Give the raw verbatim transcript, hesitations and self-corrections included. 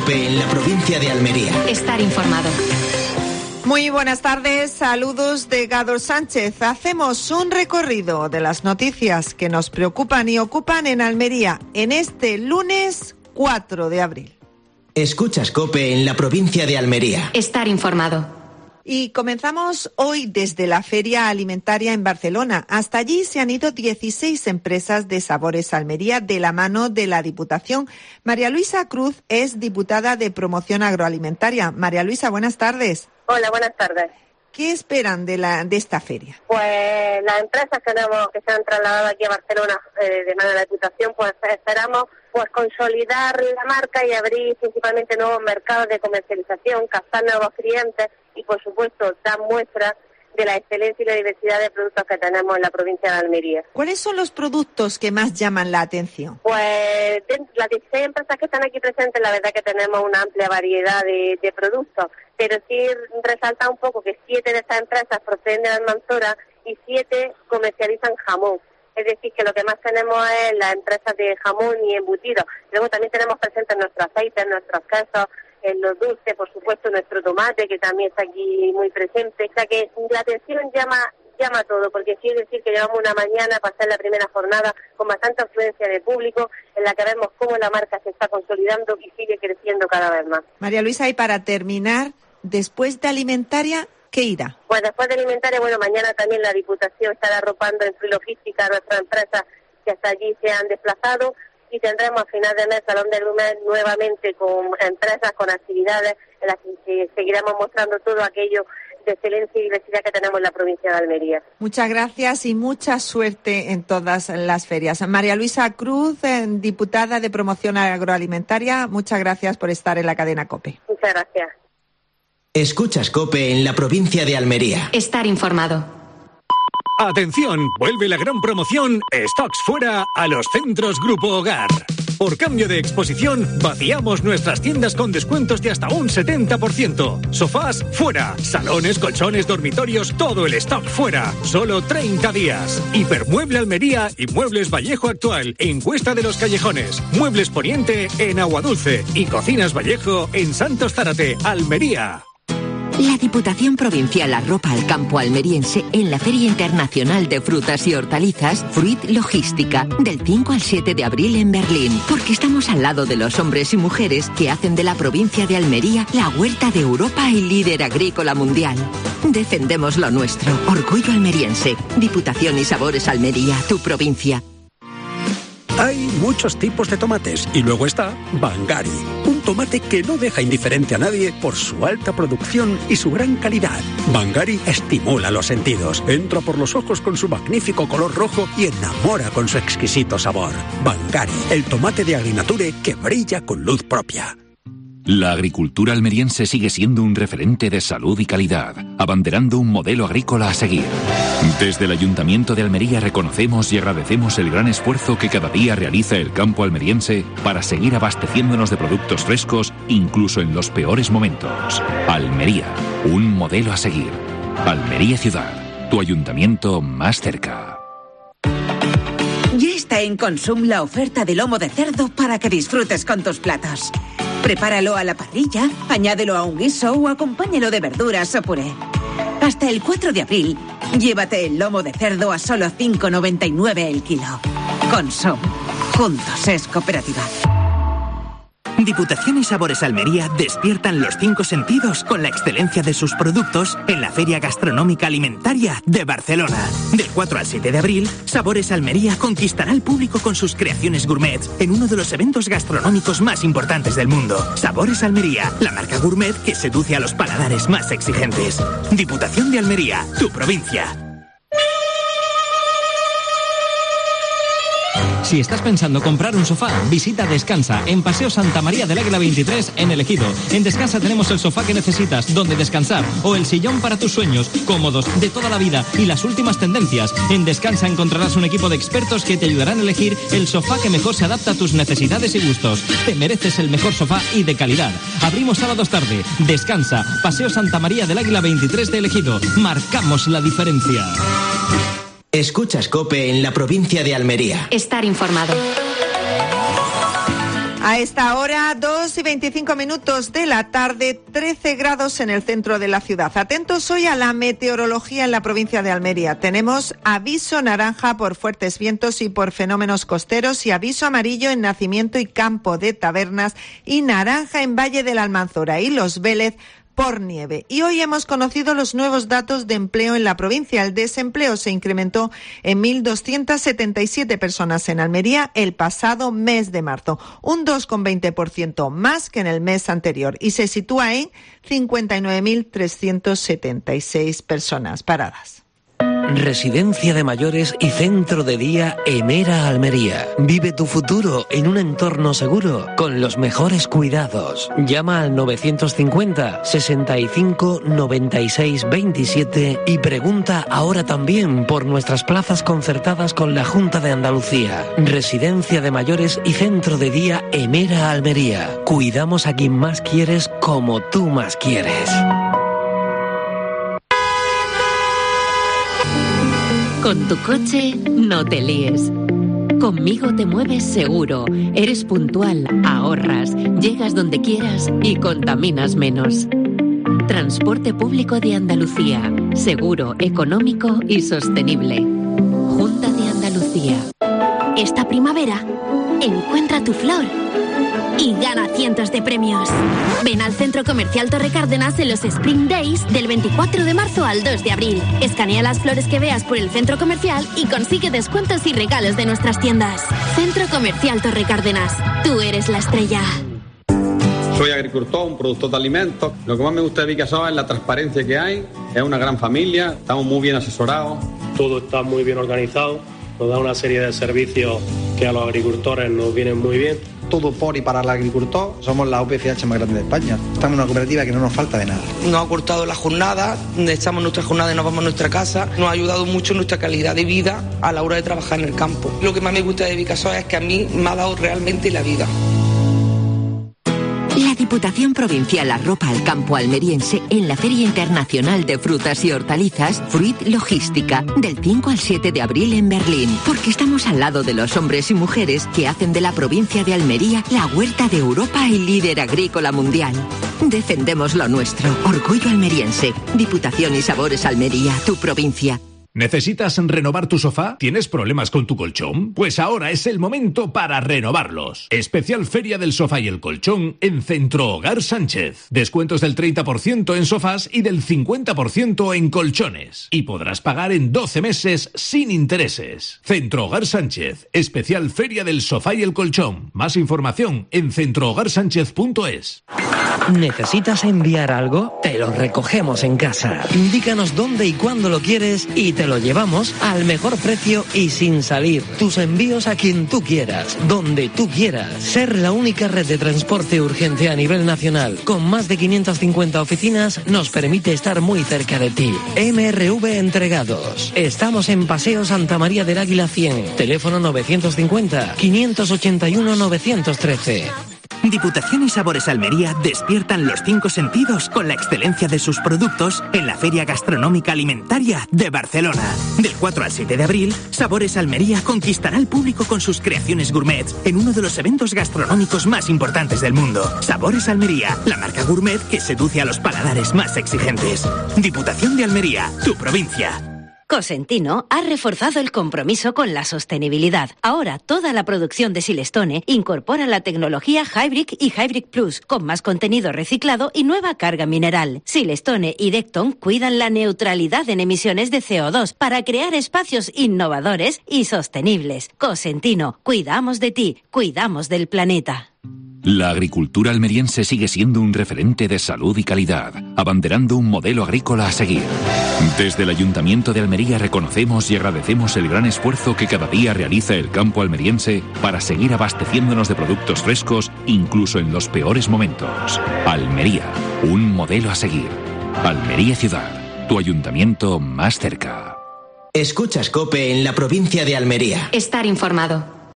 COPE en la provincia de Almería. Estar informado. Muy buenas tardes, saludos de Gádor Sánchez. Hacemos un recorrido de las noticias que nos preocupan y ocupan en Almería en este lunes cuatro de abril. Escuchas COPE en la provincia de Almería. Estar informado. Y comenzamos hoy desde la Feria Alimentaria en Barcelona. Hasta allí se han ido dieciséis empresas de Sabores Almería de la mano de la Diputación. María Luisa Cruz es diputada de Promoción Agroalimentaria. María Luisa, buenas tardes. Hola, buenas tardes. ¿Qué esperan de la de esta feria? Pues las empresas que, tenemos, que se han trasladado aquí a Barcelona eh, de mano de la Diputación, pues esperamos pues consolidar la marca y abrir principalmente nuevos mercados de comercialización, captar nuevos clientes y, por supuesto, dar muestra de la excelencia y la diversidad de productos que tenemos en la provincia de Almería. ¿Cuáles son los productos que más llaman la atención? Pues las dieciséis empresas que están aquí presentes, la verdad que tenemos una amplia variedad de, de productos, pero sí resalta un poco que siete de estas empresas proceden de la Almanzora y siete comercializan jamón. Es decir, que lo que más tenemos es las empresas de jamón y embutidos. Luego también tenemos presentes nuestros aceites, nuestros quesos, en los dulces, por supuesto, nuestro tomate, que también está aquí muy presente. O sea que la atención llama llama todo, porque quiere decir que llevamos una mañana para hacer la primera jornada con bastante afluencia de público, en la que vemos cómo la marca se está consolidando y sigue creciendo cada vez más. María Luisa, y para terminar, después de Alimentaria, ¿qué irá? Pues después de Alimentaria, bueno, mañana también la Diputación estará arropando en su logística a nuestras empresas que hasta allí se han desplazado, y tendremos a final de mes Salón del Lumen nuevamente con empresas, con actividades en las que seguiremos mostrando todo aquello de excelencia y diversidad que tenemos en la provincia de Almería. Muchas gracias y mucha suerte en todas las ferias. María Luisa Cruz, diputada de Promoción Agroalimentaria, muchas gracias por estar en la cadena COPE. Muchas gracias. Escuchas COPE en la provincia de Almería. Estar informado. Atención, vuelve la gran promoción Stocks Fuera a los centros Grupo Hogar. Por cambio de exposición, vaciamos nuestras tiendas con descuentos de hasta un setenta por ciento. Sofás, fuera. Salones, colchones, dormitorios, todo el stock fuera. Solo treinta días. Hipermueble Almería y Muebles Vallejo Actual en Cuesta de los Callejones. Muebles Poniente en Aguadulce y Cocinas Vallejo en Santos Zárate, Almería. La Diputación Provincial arropa al campo almeriense en la Feria Internacional de Frutas y Hortalizas Fruit Logística del cinco al siete de abril en Berlín, porque estamos al lado de los hombres y mujeres que hacen de la provincia de Almería la huerta de Europa y líder agrícola mundial. Defendemos lo nuestro, orgullo almeriense. Diputación y Sabores Almería, tu provincia. Hay muchos tipos de tomates y luego está Bangari, un tomate que no deja indiferente a nadie por su alta producción y su gran calidad. Bangari estimula los sentidos, entra por los ojos con su magnífico color rojo y enamora con su exquisito sabor. Bangari, el tomate de Agrinature que brilla con luz propia. La agricultura almeriense sigue siendo un referente de salud y calidad, abanderando un modelo agrícola a seguir. Desde el Ayuntamiento de Almería reconocemos y agradecemos el gran esfuerzo que cada día realiza el campo almeriense para seguir abasteciéndonos de productos frescos, incluso en los peores momentos. Almería, un modelo a seguir. Almería Ciudad, tu ayuntamiento más cerca. Ya está en Consum la oferta de lomo de cerdo para que disfrutes con tus platos. Prepáralo a la parrilla, añádelo a un guiso o acompáñalo de verduras o puré. Hasta el cuatro de abril, llévate el lomo de cerdo a solo cinco noventa y nueve el kilo. Consum. Juntos es cooperativa. Diputación y Sabores Almería despiertan los cinco sentidos con la excelencia de sus productos en la Feria Gastronómica Alimentaria de Barcelona. Del cuatro al siete de abril, Sabores Almería conquistará al público con sus creaciones gourmet en uno de los eventos gastronómicos más importantes del mundo. Sabores Almería, la marca gourmet que seduce a los paladares más exigentes. Diputación de Almería, tu provincia. Si estás pensando comprar un sofá, visita Descansa, en Paseo Santa María del Águila veintitrés, en El Ejido. En Descansa tenemos el sofá que necesitas, donde descansar, o el sillón para tus sueños, cómodos, de toda la vida y las últimas tendencias. En Descansa encontrarás un equipo de expertos que te ayudarán a elegir el sofá que mejor se adapta a tus necesidades y gustos. Te mereces el mejor sofá y de calidad. Abrimos sábados tarde. Descansa, Paseo Santa María del Águila veintitrés de El Ejido. Marcamos la diferencia. Escuchas COPE en la provincia de Almería. Estar informado. A esta hora, dos y veinticinco minutos de la tarde, trece grados en el centro de la ciudad. Atentos hoy a la meteorología en la provincia de Almería. Tenemos aviso naranja por fuertes vientos y por fenómenos costeros y aviso amarillo en Nacimiento y Campo de Tabernas y naranja en Valle de la Almanzora y Los Vélez por nieve. Y hoy hemos conocido los nuevos datos de empleo en la provincia. El desempleo se incrementó en mil doscientas setenta y siete personas en Almería el pasado mes de marzo, un dos coma veinte por ciento más que en el mes anterior y se sitúa en cincuenta y nueve mil trescientas setenta y seis personas paradas. Residencia de mayores y centro de día Emera Almería. Vive tu futuro en un entorno seguro con los mejores cuidados. Llama al novecientos cincuenta, sesenta y cinco, noventa y seis, veintisiete y pregunta ahora también por nuestras plazas concertadas con la Junta de Andalucía. Residencia de mayores y centro de día Emera Almería. Cuidamos a quien más quieres como tú más quieres. Con tu coche no te líes. Conmigo te mueves seguro, eres puntual, ahorras, llegas donde quieras y contaminas menos. Transporte público de Andalucía, seguro, económico y sostenible. Junta de Andalucía. Esta primavera, encuentra tu flor y gana cientos de premios. Ven al Centro Comercial Torre Cárdenas en los Spring Days del veinticuatro de marzo al dos de abril. Escanea las flores que veas por el centro comercial y consigue descuentos y regalos de nuestras tiendas. Centro Comercial Torre Cárdenas. Tú eres la estrella. Soy agricultor, un productor de alimentos. Lo que más me gusta de Vicasol es la transparencia que hay. Es una gran familia, estamos muy bien asesorados. Todo está muy bien organizado. Nos da una serie de servicios que a los agricultores nos vienen muy bien. Todo por y para el agricultor. Somos la U P C H más grande de España. Estamos en una cooperativa que no nos falta de nada. Nos ha cortado la jornada, echamos nuestra jornada y nos vamos a nuestra casa. Nos ha ayudado mucho en nuestra calidad de vida a la hora de trabajar en el campo. Lo que más me gusta de Vicasol es que a mí me ha dado realmente la vida. La Diputación Provincial arropa al campo almeriense en la Feria Internacional de Frutas y Hortalizas Fruit Logística del cinco al siete de abril en Berlín, porque estamos al lado de los hombres y mujeres que hacen de la provincia de Almería la huerta de Europa y líder agrícola mundial. Defendemos lo nuestro, orgullo almeriense. Diputación y Sabores Almería, tu provincia. ¿Necesitas renovar tu sofá? ¿Tienes problemas con tu colchón? Pues ahora es el momento para renovarlos. Especial Feria del Sofá y el Colchón en Centro Hogar Sánchez. Descuentos del treinta por ciento en sofás y del cincuenta por ciento en colchones. Y podrás pagar en doce meses sin intereses. Centro Hogar Sánchez. Especial Feria del Sofá y el Colchón. Más información en centro hogar sánchez punto es. ¿Necesitas enviar algo? Te lo recogemos en casa. Indícanos dónde y cuándo lo quieres y te lo llevamos al mejor precio y sin salir. Tus envíos a quien tú quieras, donde tú quieras. Ser la única red de transporte urgente a nivel nacional, con más de quinientas cincuenta oficinas, nos permite estar muy cerca de ti. M R V Entregados. Estamos en Paseo Santa María del Águila cien. Teléfono novecientos cincuenta, quinientos ochenta y uno, novecientos trece. Diputación y Sabores Almería despiertan los cinco sentidos con la excelencia de sus productos en la Feria Gastronómica Alimentaria de Barcelona. Del cuatro al siete de abril, Sabores Almería conquistará al público con sus creaciones gourmet en uno de los eventos gastronómicos más importantes del mundo. Sabores Almería, la marca gourmet que seduce a los paladares más exigentes. Diputación de Almería, tu provincia. Cosentino ha reforzado el compromiso con la sostenibilidad. Ahora toda la producción de Silestone incorpora la tecnología Hybrid y Hybrid Plus, con más contenido reciclado y nueva carga mineral. Silestone y Decton cuidan la neutralidad en emisiones de C O dos para crear espacios innovadores y sostenibles. Cosentino, cuidamos de ti, cuidamos del planeta. La agricultura almeriense sigue siendo un referente de salud y calidad, abanderando un modelo agrícola a seguir. Desde el Ayuntamiento de Almería reconocemos y agradecemos el gran esfuerzo que cada día realiza el campo almeriense para seguir abasteciéndonos de productos frescos, incluso en los peores momentos. Almería, un modelo a seguir. Almería Ciudad, tu ayuntamiento más cerca. Escuchas COPE en la provincia de Almería. Estar informado.